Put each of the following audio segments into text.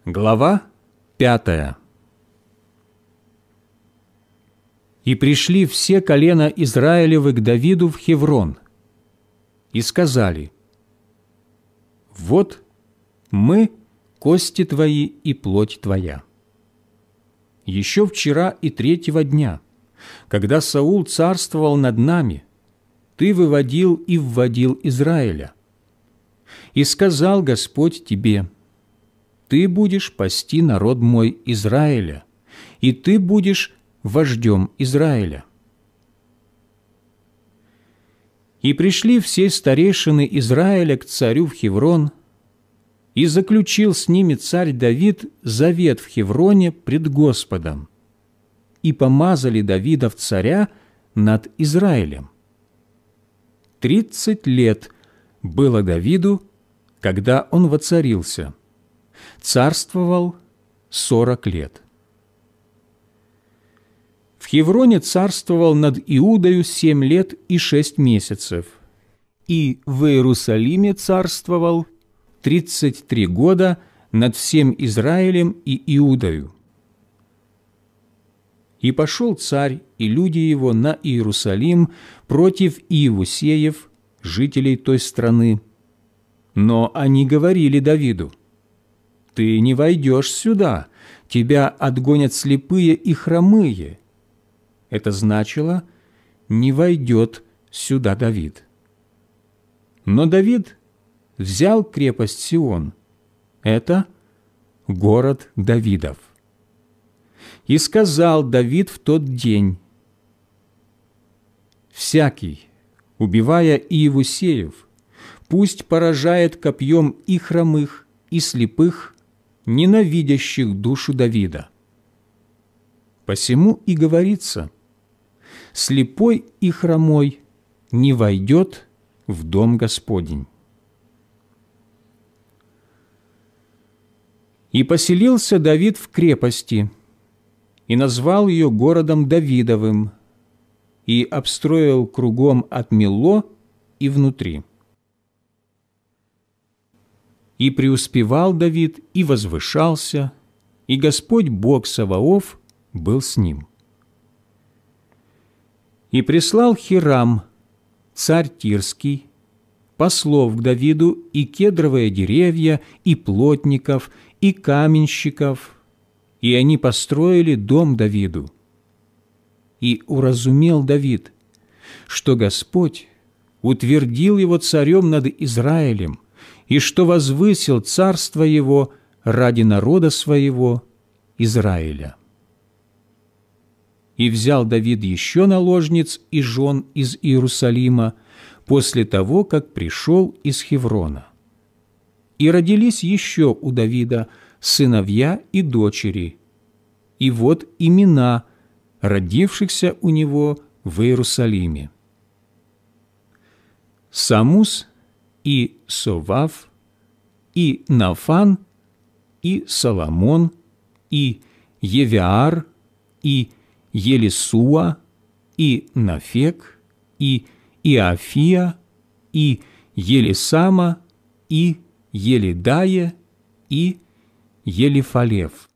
Глава 5. «И пришли все колена Израилевы к Давиду в Хеврон, и сказали: вот мы, кости твои и плоть твоя. Еще вчера и третьего дня, когда Саул царствовал над нами, ты выводил и вводил Израиля. И сказал Господь тебе: ты будешь пасти народ мой Израиля, и ты будешь вождем Израиля. И пришли все старейшины Израиля к царю в Хеврон, и заключил с ними царь Давид завет в Хевроне пред Господом, и помазали Давида в царя над Израилем. 30 лет было Давиду, когда он воцарился, царствовал 40 лет. В Хевроне царствовал над Иудою 7 лет и 6 месяцев, и в Иерусалиме царствовал 33 года над всем Израилем и Иудою. И пошел царь и люди его на Иерусалим против иевусеев, жителей той страны. Но они говорили Давиду: «Ты не войдешь сюда, тебя отгонят слепые и хромые». Это значило: «Не войдет сюда Давид». Но Давид взял крепость Сион, это город Давидов. И сказал Давид в тот день: «Всякий, убивая иевусеев, пусть поражает копьем и хромых, и слепых, ненавидящих душу Давида». Посему и говорится: «Слепой и хромой не войдет в дом Господень». И поселился Давид в крепости, и назвал ее городом Давидовым, и обстроил кругом от Милло и внутри. И преуспевал Давид, и возвышался, и Господь Бог Саваоф был с ним. И прислал Хирам, царь Тирский, послов к Давиду и кедровые деревья, и плотников, и каменщиков, и они построили дом Давиду. И уразумел Давид, что Господь утвердил его царем над Израилем, и что возвысил царство его ради народа своего Израиля. И взял Давид еще наложниц и жен из Иерусалима после того, как пришел из Хеврона. И родились еще у Давида сыновья и дочери, и вот имена родившихся у него в Иерусалиме: Самус и Совав, и Нафан, и Соломон, и Евиар, и Елисуа, и Нафек, и Иофия, и Елисама, и Елидае, и Елифалев.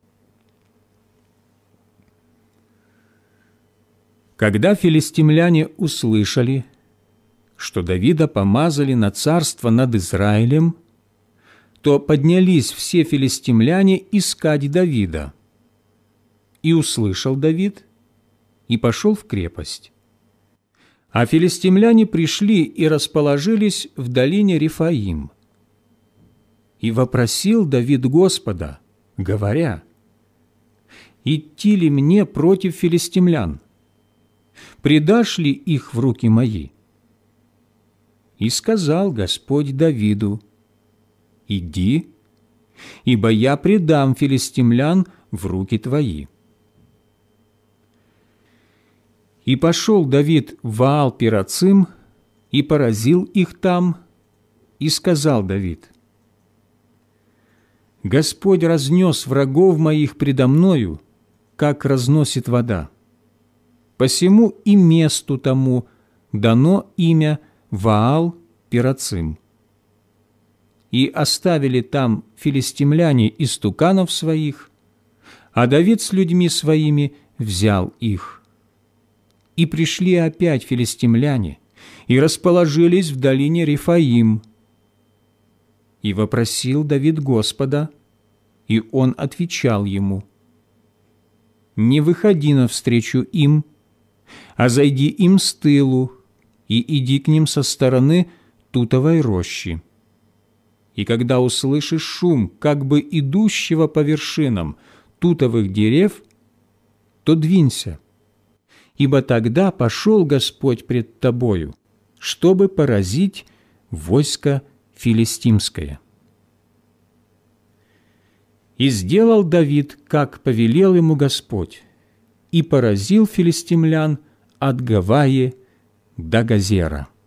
Когда филистимляне услышали, что Давида помазали на царство над Израилем, то поднялись все филистимляне искать Давида. И услышал Давид, и пошел в крепость. А филистимляне пришли и расположились в долине Рефаим. И вопросил Давид Господа, говоря: «Идти ли мне против филистимлян? Предашь ли их в руки мои?» И сказал Господь Давиду: «Иди, ибо я предам филистимлян в руки твои». И пошел Давид в Ваал-Пирацим и поразил их там, и сказал Давид: «Господь разнес врагов моих предо мною, как разносит вода. Посему и месту тому дано имя Ваал-Пирацим. и оставили там филистимляне истуканов своих, а Давид с людьми своими взял их. И пришли опять филистимляне, и расположились в долине Рефаим. И вопросил Давид Господа, и он отвечал ему: «Не выходи навстречу им, а зайди им с тылу, и иди к ним со стороны тутовой рощи. И когда услышишь шум, как бы идущего по вершинам тутовых дерев, то двинься, ибо тогда пошел Господь пред тобою, чтобы поразить войско филистимское». И сделал Давид, как повелел ему Господь, и поразил филистимлян от Гаваи до Газера.